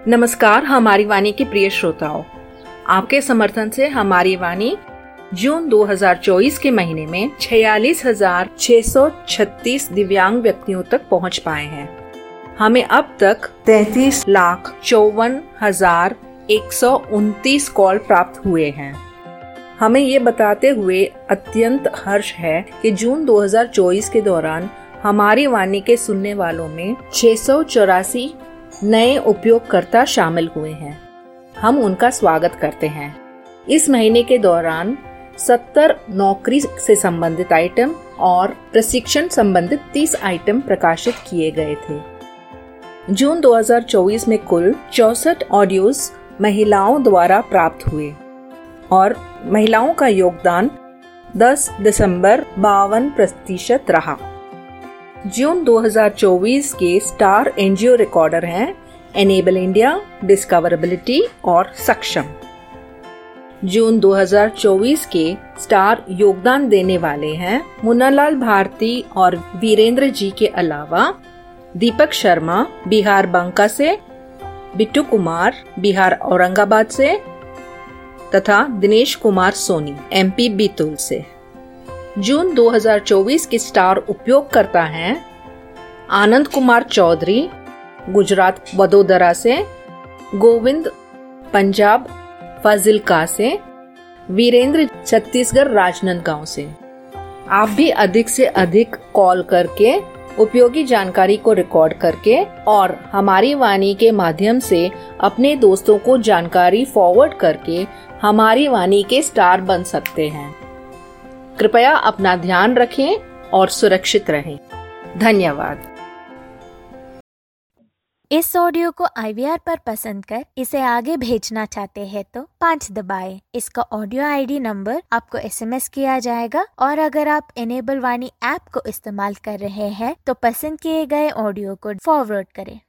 नमस्कार हमारी वाणी के प्रिय श्रोताओं, आपके समर्थन से हमारी वाणी जून 2024 के महीने में 46,636 दिव्यांग व्यक्तियों तक पहुंच पाए हैं। हमें अब तक 33,54,129 कॉल प्राप्त हुए हैं। हमें ये बताते हुए अत्यंत हर्ष है कि जून 2024 के दौरान हमारी वाणी के सुनने वालों में 684 नए उपयोगकर्ता शामिल हुए हैं। हम उनका स्वागत करते हैं। इस महीने के दौरान 70 नौकरी से संबंधित आइटम और प्रशिक्षण संबंधित 30 आइटम प्रकाशित किए गए थे। जून 2024 में कुल 64 ऑडियोज महिलाओं द्वारा प्राप्त हुए और महिलाओं का योगदान 10 दिसंबर 52% रहा। जून 2024 के स्टार एनजीओ रिकॉर्डर हैं एनेबल इंडिया, डिस्कवरेबिलिटी और सक्षम। जून 2024 के स्टार योगदान देने वाले हैं मुन्नालाल भारती और वीरेंद्र जी के अलावा दीपक शर्मा बिहार बांका से, बिट्टू कुमार बिहार औरंगाबाद से तथा दिनेश कुमार सोनी एमपी बैतूल से। जून 2024 के स्टार उपयोगकर्ता हैं आनंद कुमार चौधरी गुजरात वडोदरा से, गोविंद पंजाब फाजिल्का से, वीरेंद्र छत्तीसगढ़ राजनांदगांव से। आप भी अधिक से अधिक कॉल करके उपयोगी जानकारी को रिकॉर्ड करके और हमारी वाणी के माध्यम से अपने दोस्तों को जानकारी फॉरवर्ड करके हमारी वाणी के स्टार बन सकते हैं। कृपया अपना ध्यान रखें और सुरक्षित रहें। धन्यवाद। इस ऑडियो को IVR पर पसंद कर इसे आगे भेजना चाहते हैं तो 5 दबाएं। इसका ऑडियो ID नंबर आपको SMS किया जाएगा और अगर आप एनेबल वाणी ऐप को इस्तेमाल कर रहे हैं तो पसंद किए गए ऑडियो को फॉरवर्ड करें।